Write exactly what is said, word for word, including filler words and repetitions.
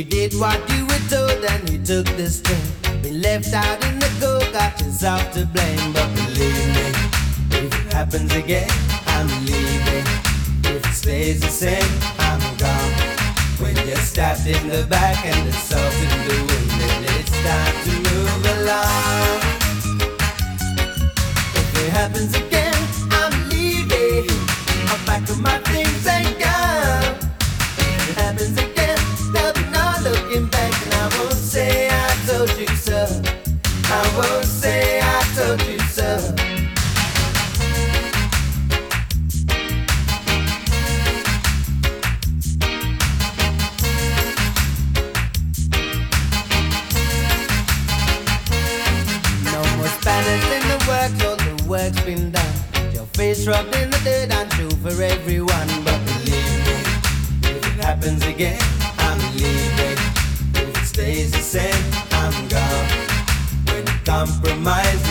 You did what you were told and you took the string. Been left out in the cold, got yourself to blame. But believe me, if it happens again, I'm leaving. If it stays the same, I'm gone. When you're stabbed in the back and the salt in the wind, then it's time to move along. If it happens again, I'm leaving. I'll pack up my things and go. If it happens again, there'll be no looking back. And I won't say I told you so. I won't say I told you so. Spanish in the works, all the work's been done. Your face rubbed in the dirt and true for everyone. But believe me, if it happens again, I'm leaving. If it stays the same, I'm gone. When you compromise